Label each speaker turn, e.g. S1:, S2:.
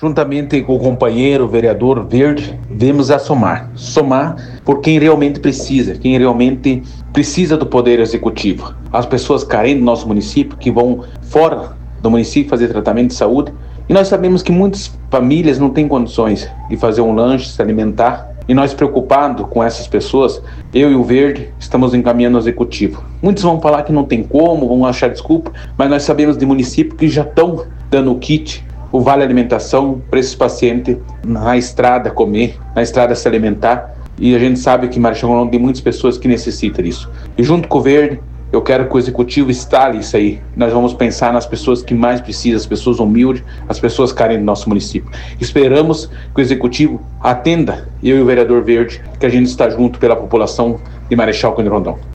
S1: juntamente com o companheiro, o vereador Verde, vemos a somar. Somar por quem realmente precisa do poder executivo. As pessoas carentes do nosso município, que vão fora do município fazer tratamento de saúde. E nós sabemos que muitas famílias não têm condições de fazer um lanche, se alimentar. E nós, preocupados com essas pessoas, eu e o Verde estamos encaminhando ao executivo. Muitos vão falar que não tem como, vão achar desculpa, mas nós sabemos de municípios que já estão dando o kit, o vale alimentação para esses pacientes na estrada comer, na estrada se alimentar. E a gente sabe que em Marechal Rondon tem muitas pessoas que necessitam disso. E junto com o Verde, eu quero que o executivo instale isso aí. Nós vamos pensar nas pessoas que mais precisam, as pessoas humildes, as pessoas carentes do nosso município. Esperamos que o executivo atenda, eu e o vereador Verde, que a gente está junto pela população de Marechal Rondon.